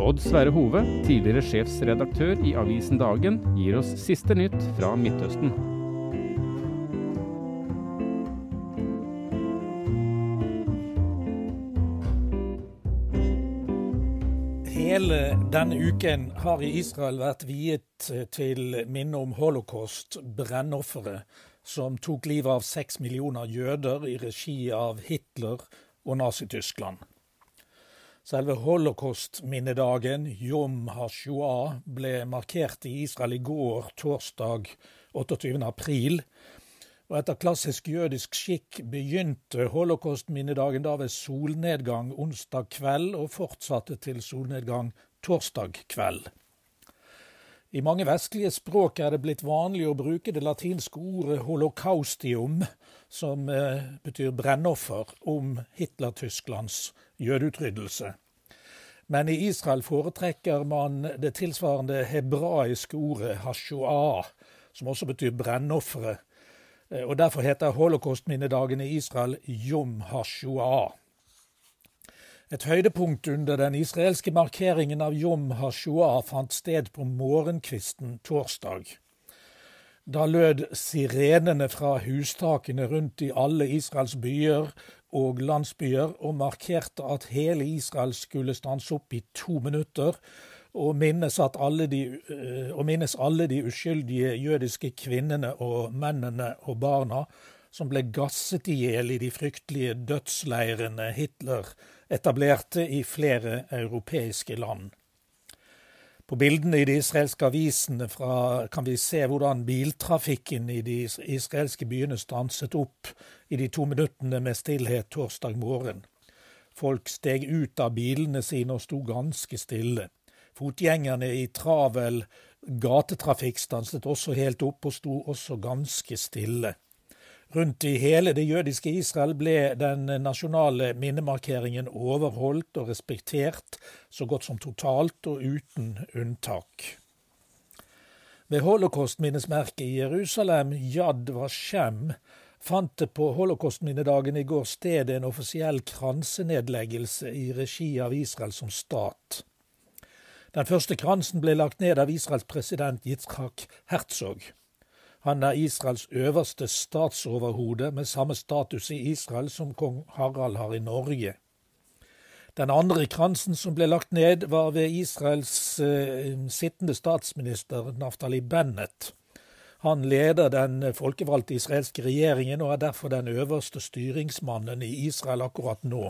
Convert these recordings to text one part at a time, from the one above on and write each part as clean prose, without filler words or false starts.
Odd Sverre Hove, tidligere sjefsredaktør i avisen Dagen, gir oss siste nytt fra Midtøsten. Hele denne uken har i Israel vært viet til minne om holocaust, brennoffere, som tok livet av 6 millioner jøder i regi av Hitler og Nazi-Tyskland. Selve holocaust-minnedagen, Yom HaShoah, ble markert i Israel i går, torsdag 28. april. Og etter klassisk jødisk skikk begynte holocaust-minnedagen da ved solnedgang onsdag kveld og fortsatte til solnedgang torsdag kveld. I mange vestlige språk er det blitt vanlig å bruke det latinske ordet holocaustium, som betyr brennoffer, om Hitler-Tysklands jødeutryddelse. Men i Israel foretrekker man det tilsvarende hebraiske ordet hashoah, som også betyr brennoffere, og derfor heter holocaust-minnedagen i Israel Yom HaShoah. Et høydepunkt under den israelske markeringen av Yom HaShoah fant sted på morgenkvisten torsdag. Da lød sirenene fra hustakene rundt i alle Israels byer og landsbyer og markerte at hele Israel skulle stanse opp i 2 minutter og minnes alle de uskyldige jødiske kvinnene og mennene og barna som ble gasset ihjel i de fryktelige dødsleirene Hitler etablerte i flere europeiske land. På bildene i de israelske avisene kan vi se hvordan biltrafikken i de israelske byene stanset opp i de 2 minuttene med stillhet torsdag morgen. Folk steg ut av bilene sine og sto ganske stille. Fotgjengerne i travel gatetrafikk stanset også helt opp og sto også ganske stille. Rundt i hele det jødiske Israel ble den nasjonale minnemarkeringen overholdt og respektert, så godt som totalt og uten unntak. Ved holocaust-minnesmerket i Jerusalem, Yad Vashem, fant det på holocaust-minnedagen i går sted en offisiell kransenedleggelse i regi av Israel som stat. Den første kransen ble lagt ned av Israels president Yitzhak Herzog. Han er Israels øverste statsoverhode med samme status i Israel som kong Harald har i Norge. Den andre kransen som ble lagt ned var ved Israels sittende statsminister Naftali Bennett. Han leder den folkevalgte israelske regjeringen og er derfor den øverste styringsmannen i Israel akkurat nå.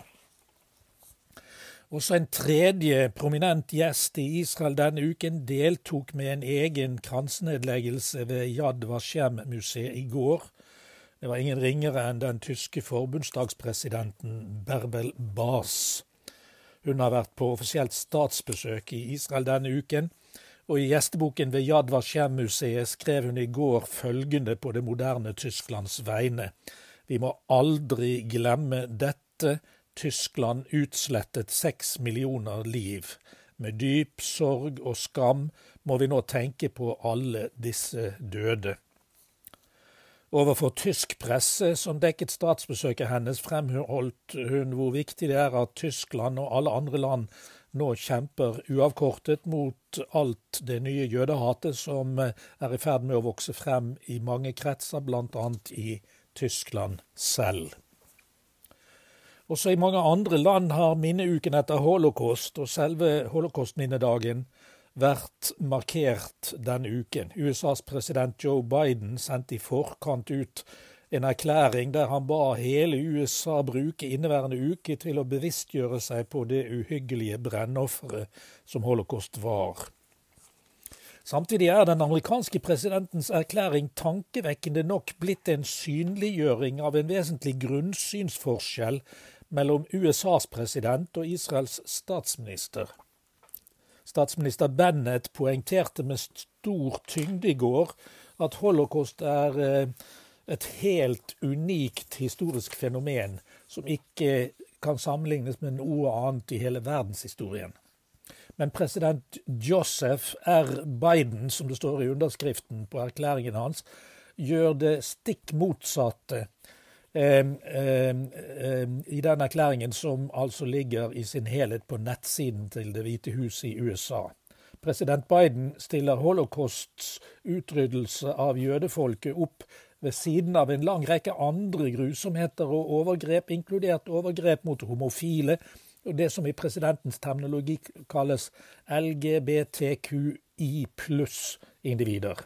Også en tredje prominent gjest i Israel denne uken deltok med en egen kransenedleggelse ved Yad Vashem-museet i går. Det var ingen ringere enn den tyske forbundsdagspresidenten Berbel Bas. Hun har vært på offisielt statsbesøk i Israel denne uken, og i gjesteboken ved Yad Vashem-museet skrev hun i går følgende på det moderne Tysklands vegne. Vi må aldri glemme dette. Tyskland utslettet 6 millioner liv. Med dyp sorg og skam må vi nå tenke på alle disse døde. Overfor tysk presse, som dekket statsbesøket hennes, fremholdt hun hvor viktig det er at Tyskland og alle andre land nå kjemper uavkortet mot alt det nye jødehatet som er i ferd med å vokse frem i mange kretser, blant annet i Tyskland selv. Også i mange andre land har minneuken etter holocaust og selve holocaust-minnedagen vært markert denne uken. USAs president Joe Biden sendte i forkant ut en erklæring der han ba hele USA bruke inneværende uke til å bevisstgjøre seg på det uhyggelige brennofferet som holocaust var. Samtidig er den amerikanske presidentens erklæring tankevekkende nok blitt en synliggjøring av en vesentlig grunnsynsforskjell mellom USAs president og Israels statsminister. Statsminister Bennett poengterte med stor tyngde i går at holocaust er et helt unikt historisk fenomen som ikke kan sammenlignes med noe annet i hele verdenshistorien. Men president Joseph R. Biden, som det står i underskriften på erklæringen hans, gjør det stikk motsatte. i den erklæringen som altså ligger i sin helhet på nettsiden til Det hvite hus i USA. President Biden stiller holocausts utryddelse av jødefolket opp ved siden av en lang rekke andre grusomheter og overgrep, inkludert overgrep mot homofile, og det som i presidentens terminologi kalles LGBTQI+-individer.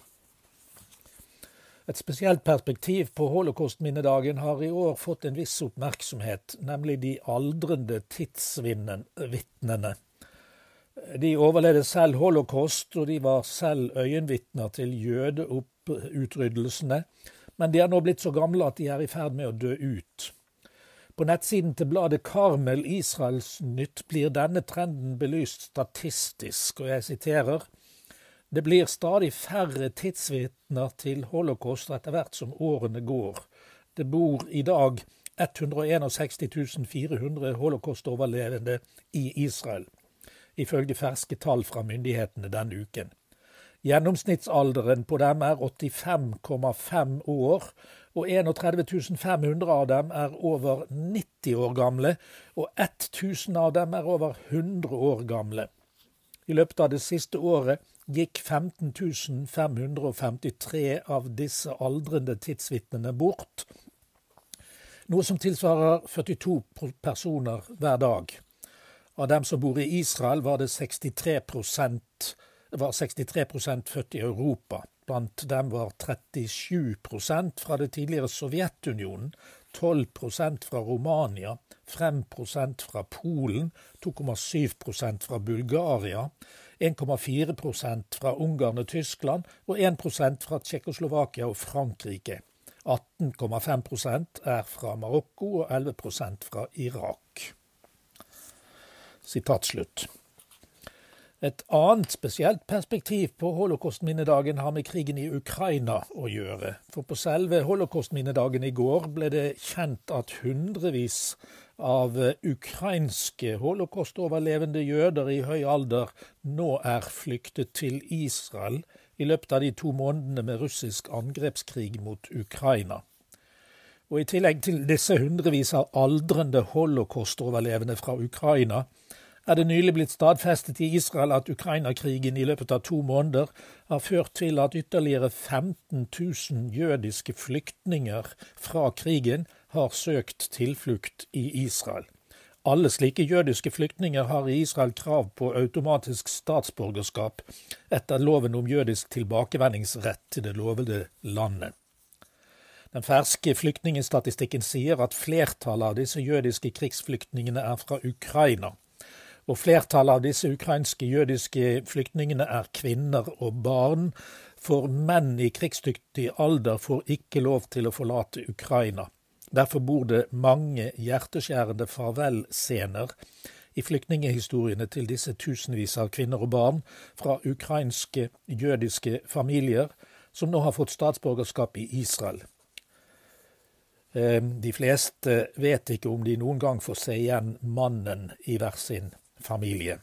Et spesielt perspektiv på holocaust-minnedagen har i år fått en viss oppmerksomhet, nemlig de aldrende tidsvitnene. De overlevde selv holocaust, og de var selv øyenvitner til jødeutryddelsene, men de er nå blitt så gamle at de er i ferd med å dø ut. På nettsiden til bladet Karmel Israels Nytt blir denne trenden belyst statistisk, og jeg siterer: «Det blir stadig færre tidsvitner til holocaust etter hvert som årene går. Det bor i dag 161 400 holocaust-overlevende i Israel, ifølge ferske tall fra myndighetene denne uken. Gjennomsnittsalderen på dem er 85,5 år, og 31 500 av dem er over 90 år gamle, og 1000 av dem er over 100 år gamle. I løpet av det siste året gikk 15 553 av disse aldrende tidsvitnene bort, noe som tilsvarer 42 personer hver dag. Av dem som bor i Israel var 63% født i Europa. Blant dem var 37% fra det tidligere Sovjetunionen, 12% fra Romania, 5% fra Polen, 2,7% fra Bulgaria, 1,4% fra Ungarn og Tyskland og 1% fra Tsjekkoslovakia og Frankrike. 18,5% er fra Marokko og 11% fra Irak. Sitat slutt. Et annet spesielt perspektiv på holocaust-minnedagen har med krigen i Ukraina å gjøre. For på selve holocaust-minnedagen i går ble det kjent at hundrevis av ukrainske holocaust-overlevende jøder i høy alder nå er flyktet til Israel i løpet av de 2 månedene med russisk angrepskrig mot Ukraina. Og i tillegg til disse hundrevis av aldrende holocaust-overlevende fra Ukraina, er det nylig blitt stadfestet i Israel at Ukraina-krigen i løpet av 2 måneder har ført til at ytterligere 15 000 jødiske flyktninger fra krigen har søkt tilflukt i Israel. Alle slike jødiske flyktninger har i Israel krav på automatisk statsborgerskap etter loven om jødisk tilbakevendingsrett til det lovede landet. Den ferske flyktningstatistikken sier at flertallet av disse jødiske krigsflyktningene er fra Ukraina. Og flertallet av disse ukrainske jødiske flyktningene er kvinner og barn, for menn i krigsdyktig alder får ikke lov til å forlate Ukraina. Derfor bor det mange hjerteskjærende farvelscener i flyktningehistoriene til disse tusenvis av kvinner og barn fra ukrainske jødiske familier som nå har fått statsborgerskap i Israel. De fleste vet ikke om de noen gang får se igjen mannen i hver sin familie.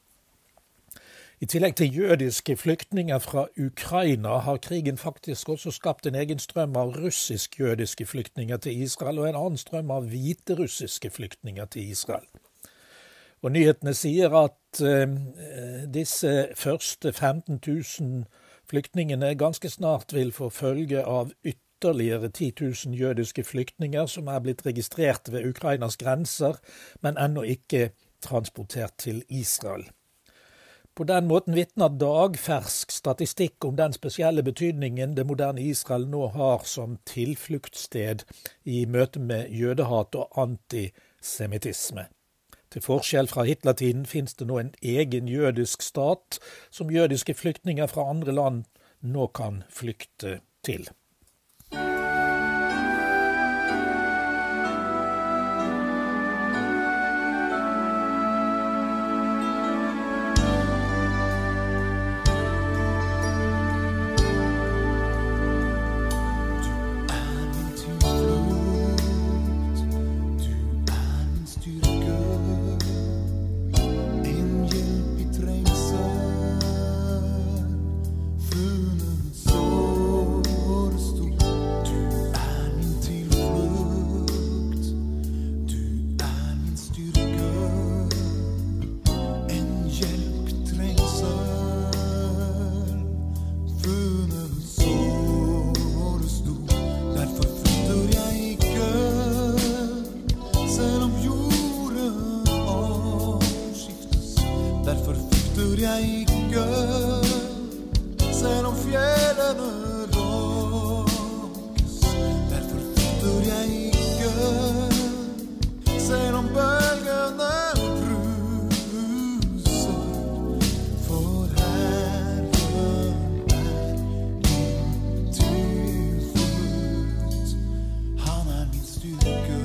I tillegg til jødiske flyktninger fra Ukraina har krigen faktisk også skapt en egen strøm av russisk-jødiske flyktninger til Israel og en annen strøm av hviterussiske flyktninger til Israel. Og nyhetene sier at disse første 15 000 flyktningene ganske snart vil få følge av ytterligere 10 000 jødiske flyktninger som er blitt registrert ved Ukrainas grenser, men ennå ikke transportert til Israel. På den måten vitner dagfersk statistikk om den spesielle betydningen det moderne Israel nå har som tilfluktsted i møte med jødehat og antisemittisme. Til forskjell fra Hitlertiden finnes det nå en egen jødisk stat som jødiske flyktninger fra andre land nå kan flykte til. Funen sår Derfor frykter jeg ikke, selv om fjellene råkes. Derfor frykter jeg ikke, selv om bølgene bruser. For Herren min tilflukt, han min styrke.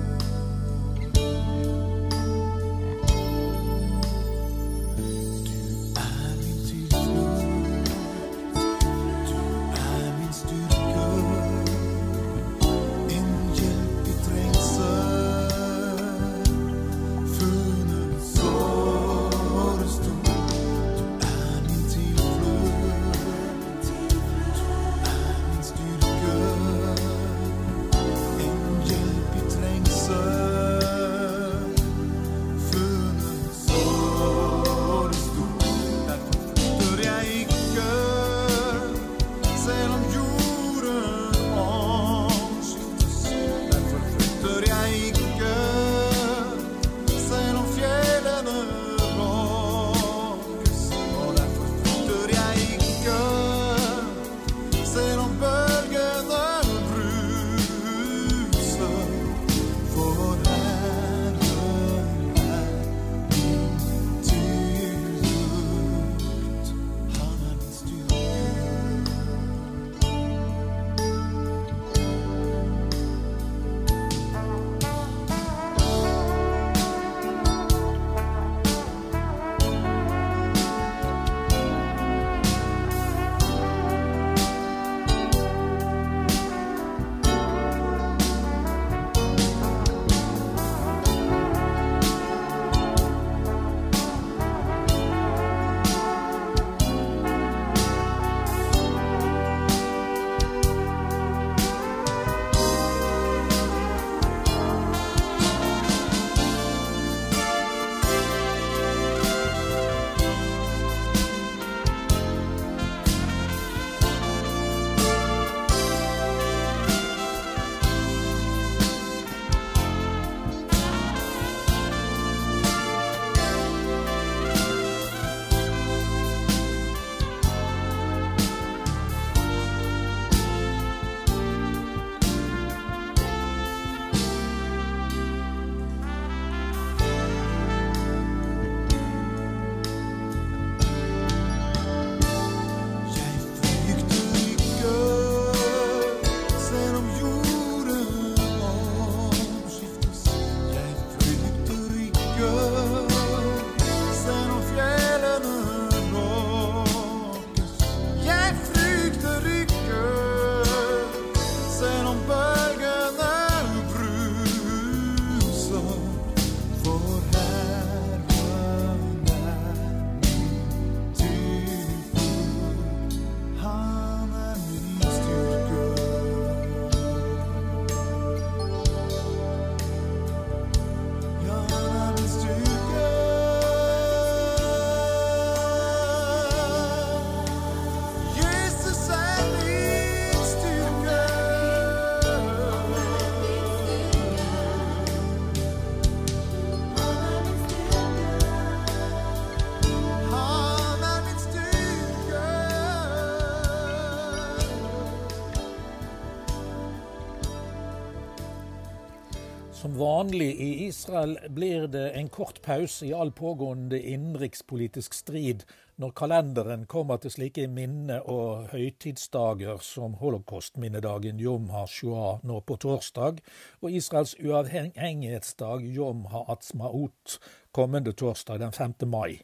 Som vanlig i Israel blir det en kort pause i all pågående innenrikspolitisk strid når kalenderen kommer til slike minne- og høytidsdager som holocaustminnedagen Yom HaShoah nå på torsdag, og Israels uavhengighetsdag Yom HaAtzmaut kommende torsdag den 5. mai.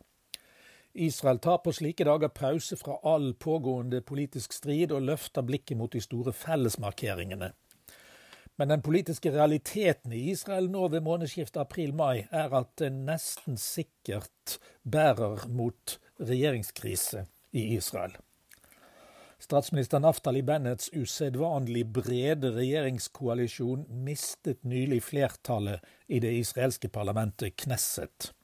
Israel tar på slike dager pause fra all pågående politisk strid og løfter blikket mot de store fellesmarkeringene. Men den politiske realiteten i Israel nå ved månedsskiftet april-mai er at det nesten sikkert bærer mot regjeringskrise i Israel. Statsminister Naftali Bennets usedvanlig brede regjeringskoalisjon mistet nylig flertallet i det israelske parlamentet Knesset.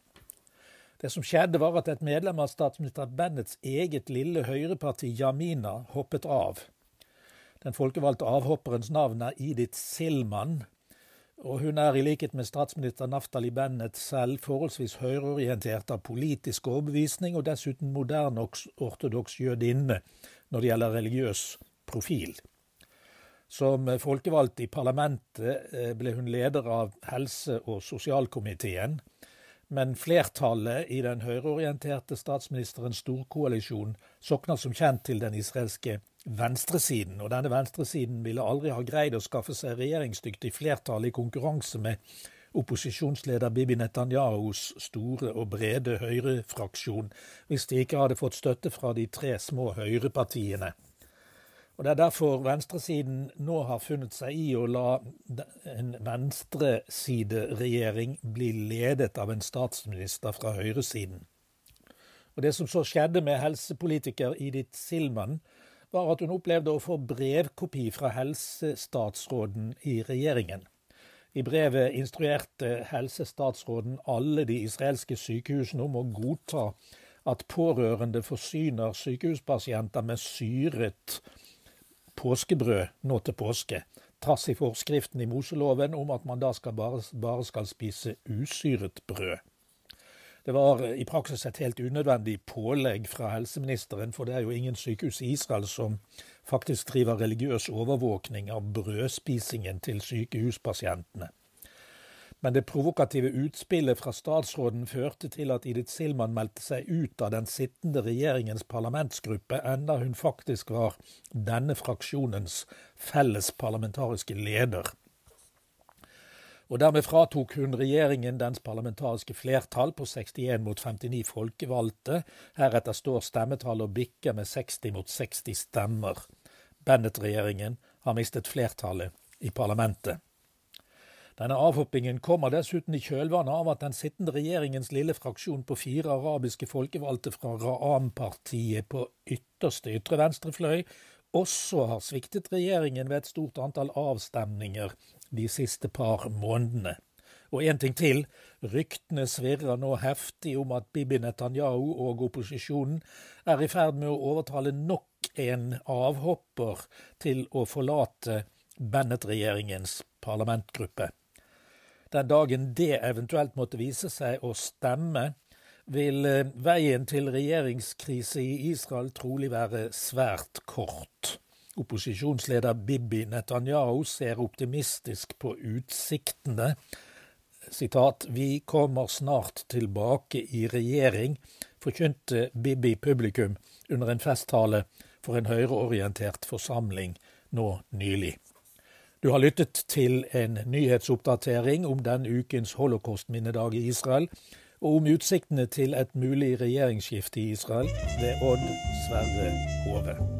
Det som skjedde var at et medlem av statsminister Bennets eget lille høyreparti Yamina hoppet av. Den folkevalgte avhopperens navn er Idit Silman, Og hun i likhet med statsminister Naftali Bennett selv forholdsvis høyreorientert av politisk overbevisning og dessuten moderne ortodoks jødinne når det gjelder religiøs profil. Som folkevalgt i parlamentet ble hun leder av helse- og sosialkomiteen, men flertallet i den høyreorienterte statsministerens storkoalisjon sokner som kjent til den israelske venstresiden, og denne venstresiden ville aldri ha greid å skaffe seg regjeringsdyktig flertall i konkurranse med opposisjonsleder Bibi Netanyahus store og brede høyrefraksjon, hvis de ikke hadde fått støtte fra de 3 små høyrepartiene. Og det derfor venstresiden nå har funnet seg i å la en venstresideregjering bli ledet av en statsminister fra høyresiden. Og det som så skjedde med helsepolitiker Idit Silman, var at hun opplevde å få brevkopi fra helsestatsråden i regjeringen. I brevet instruerte helsestatsråden alle de israelske sykehusene om å godta at pårørende forsyner sykehuspasienter med syret påskebrød nå til påske, trass i forskriften i Moseloven om at man da bare skal spise usyret brød. Det var i praksis et helt unødvendig pålegg fra helseministeren, for det jo ingen sykehus i Israel som faktisk driver religiøs overvåkning av brødspisingen til sykehuspasientene. Men det provokative utspillet fra statsråden førte til at Idit Silman meldte seg ut av den sittende regjeringens parlamentsgruppe, enda hun faktisk var denne fraksjonens felles parlamentariske leder. Og dermed fratok hun regjeringen dens parlamentariske flertall på 61 mot 59 folkevalgte. Heretter står stemmetallet og bikker med 60 mot 60 stemmer. Bennett-regjeringen har mistet flertallet i parlamentet. Denne avhoppingen kommer dessuten i kjølvannet av at den sittende regjeringens lille fraksjon på 4 arabiske folkevalgte fra Ra'am-partiet på ytre venstrefløy også har sviktet regjeringen ved et stort antall avstemninger de siste par månedene. Og en ting til, ryktene svirrer nå heftig om at Bibi Netanyahu og opposisjonen i ferd med å overtale nok en avhopper til å forlate Bennett-regjeringens parlamentgruppe. Den dagen det eventuelt måtte vise seg å stemme, vil veien til regjeringskrise i Israel trolig være svært kort. Opposisjonsleder Bibi Netanyahu ser optimistisk på utsiktene. Sitat, «Vi kommer snart tilbake i regjering», forkynte Bibi publikum under en festtale for en høyreorientert forsamling nå nylig. Du har lyttet til en nyhetsoppdatering om denne ukens holocaustminnedag i Israel, og om utsiktene til et mulig regjeringsskifte i Israel ved Odd Sverre Hove.